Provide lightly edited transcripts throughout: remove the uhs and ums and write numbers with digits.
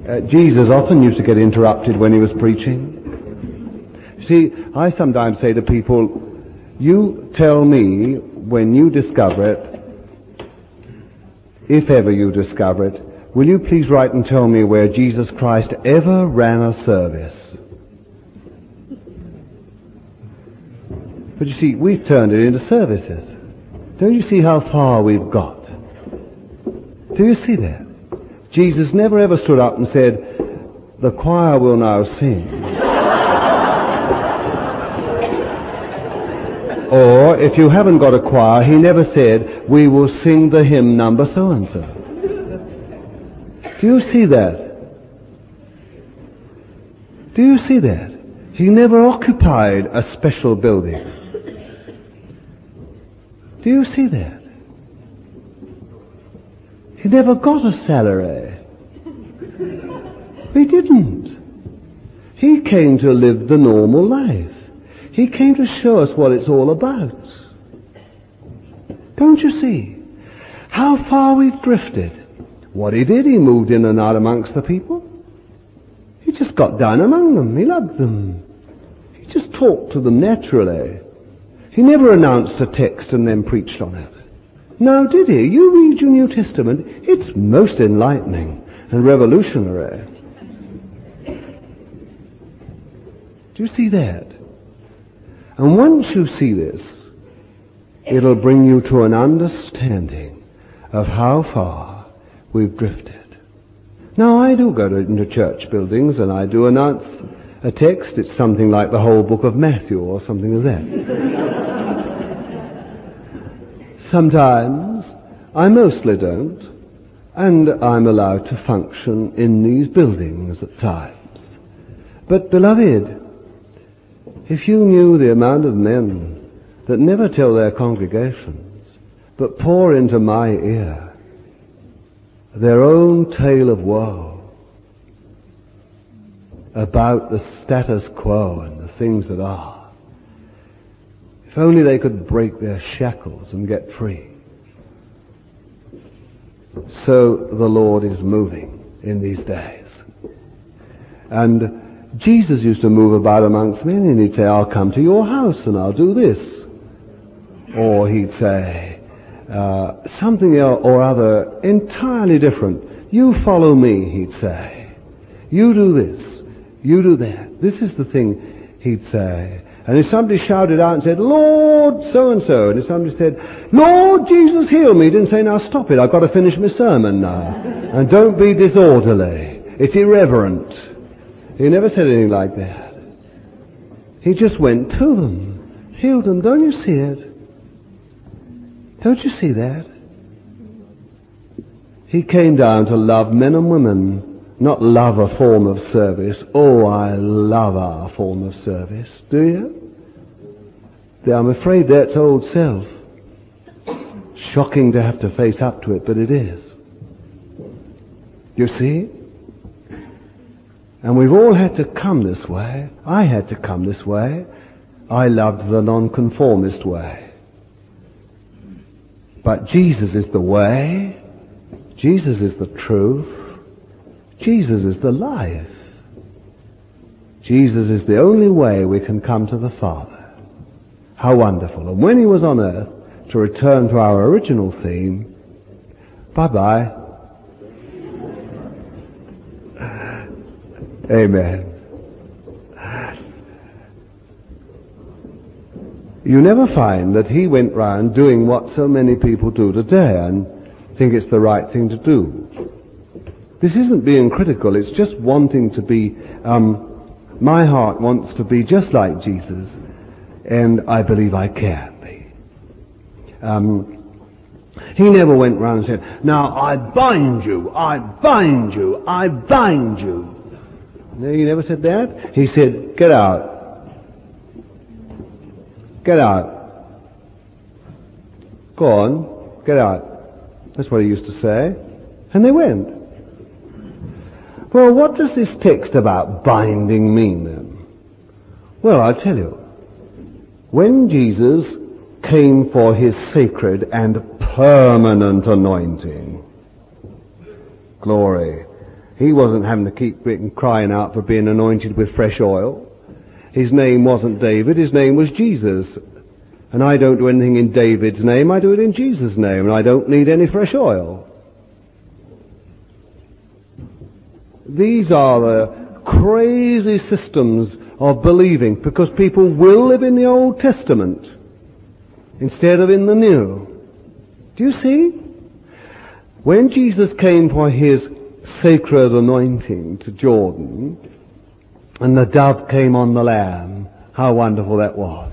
Jesus often used to get interrupted when he was preaching. See, I sometimes say to people, you tell me when you discover it, if ever you discover it, will you please write and tell me where Jesus Christ ever ran a service? But you see, we've turned it into services. Don't you see how far we've got? Do you see that? Jesus never ever stood up and said, the choir will now sing. Or, if you haven't got a choir, he never said, we will sing the hymn number so-and-so. Do you see that? Do you see that? He never occupied a special building. Do you see that? He never got a salary. He didn't. He came to live the normal life. He came to show us what it's all about. Don't you see how far we've drifted? What he did, he moved in and out amongst the people. He just got down among them. He loved them. He just talked to them naturally. He never announced a text and then preached on it. Now, did he? You read your New Testament, it's most enlightening and revolutionary. Do you see that? And once you see this, it'll bring you to an understanding of how far we've drifted. Now, I do go into church buildings and I do announce a text. It's something like the whole book of Matthew or something like that. Sometimes, I mostly don't, and I'm allowed to function in these buildings at times. But, beloved, if you knew the amount of men that never tell their congregations, but pour into my ear their own tale of woe about the status quo and the things that are, if only they could break their shackles and get free. So the Lord is moving in these days. And Jesus used to move about amongst men and he'd say, I'll come to your house and I'll do this. Or he'd say something or other entirely different. You follow me, he'd say. You do this. You do that. This is the thing he'd say. And if somebody shouted out and said, Lord so-and-so, and if somebody said, Lord Jesus heal me, he didn't say, now stop it, I've got to finish my sermon now. And don't be disorderly. It's irreverent. He never said anything like that. He just went to them, healed them. Don't you see it? Don't you see that? He came down to love men and women, not love a form of service. Oh, I love our form of service. Do you? I'm afraid that's old self. Shocking to have to face up to it, but it is. You see? And we've all had to come this way. I had to come this way. I loved the nonconformist way. But Jesus is the way. Jesus is the truth. Jesus is the life. Jesus is the only way we can come to the Father. How wonderful. And when he was on earth, to return to our original theme, bye-bye. Amen. You never find that he went round doing what so many people do today and think it's the right thing to do. This isn't being critical, it's just wanting to be, my heart wants to be just like Jesus, and I believe I can be. He never went round and said, now I bind you, I bind you, I bind you. No, he never said that. He said, get out. Get out. Go on, get out. That's what he used to say. And they went. Well, what does this text about binding mean then? Well, I'll tell you. When Jesus came for his sacred and permanent anointing, glory, He wasn't having to keep crying out for being anointed with fresh oil. His name wasn't David, his name was Jesus. And I don't do anything in David's name, I do it in Jesus' name, and I don't need any fresh oil. These are the crazy systems of believing, because people will live in the Old Testament instead of in the New. Do you see? When Jesus came for his sacred anointing to Jordan, and the dove came on the Lamb, how wonderful that was.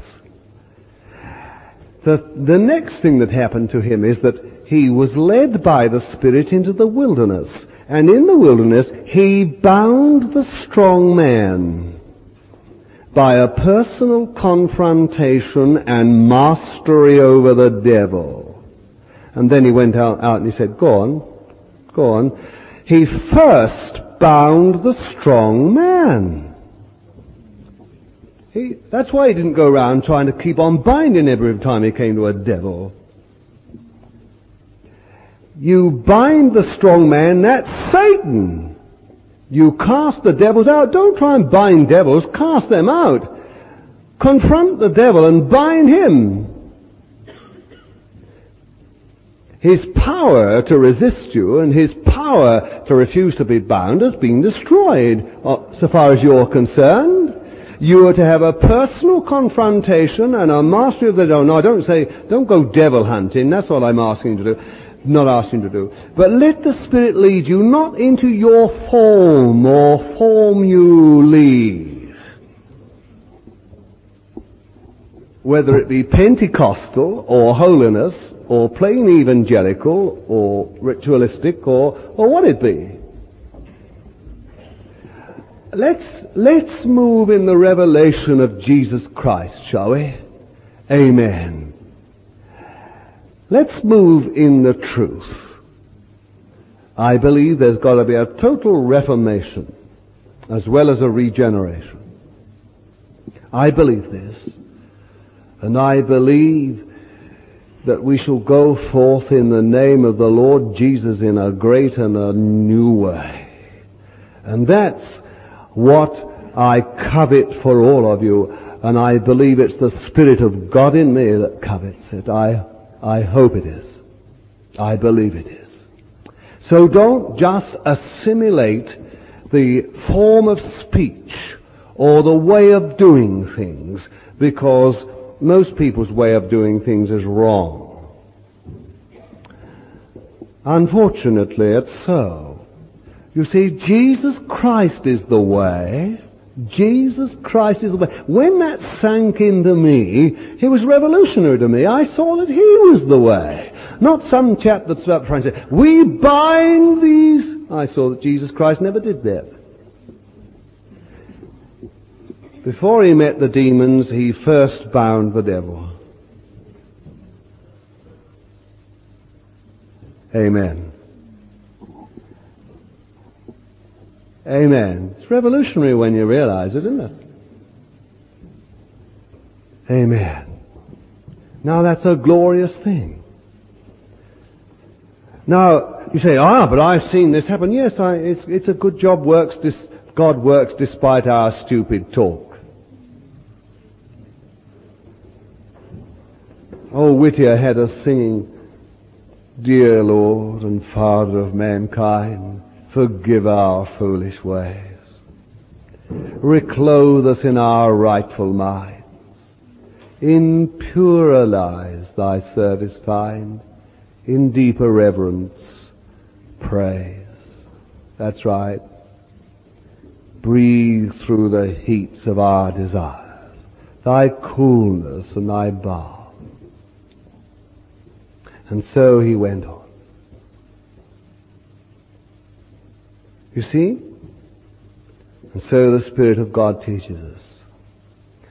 The next thing that happened to him is that he was led by the Spirit into the wilderness. And in the wilderness, he bound the strong man by a personal confrontation and mastery over the devil. And then he went out and he said, go on. He first bound the strong man. That's why he didn't go around trying to keep on binding every time he came to a devil. You bind the strong man, that's Satan. You cast the devils out. Don't try and bind devils, cast them out. Confront the devil and bind him. His power to resist you and his power to refuse to be bound has been destroyed, so far as you're concerned. You are to have a personal confrontation and a mastery of the devil. No, don't go devil hunting. That's what I'm asking you to do. Not asking you to do. But let the Spirit lead you, not into your form or form you leave. Whether it be Pentecostal or holiness or plain evangelical or ritualistic or what it be. Let's move in the revelation of Jesus Christ, shall we? Amen. Let's move in the truth. I believe there's got to be a total reformation as well as a regeneration. I believe this. And I believe that we shall go forth in the name of the Lord Jesus in a great and a new way. And that's what I covet for all of you, and I believe it's the Spirit of God in me that covets it. I hope it is. I believe it is. So don't just assimilate the form of speech or the way of doing things, because most people's way of doing things is wrong. Unfortunately, it's so. You see, Jesus Christ is the way. Jesus Christ is the way. When that sank into me, it was revolutionary to me. I saw that He was the way. Not some chap that stood up trying to say, we bind these. I saw that Jesus Christ never did that. Before He met the demons, He first bound the devil. Amen. Amen. It's revolutionary when you realize it, isn't it? Amen. Now that's a glorious thing. Now, you say, but I've seen this happen. Yes, it's a good job God works despite our stupid talk. Oh, Whittier had us singing, Dear Lord and Father of mankind, forgive our foolish ways. Reclothe us in our rightful minds. In purer lives thy service find. In deeper reverence, praise. That's right. Breathe through the heats of our desires, thy coolness and thy balm. And so he went on. You see? And so the Spirit of God teaches us.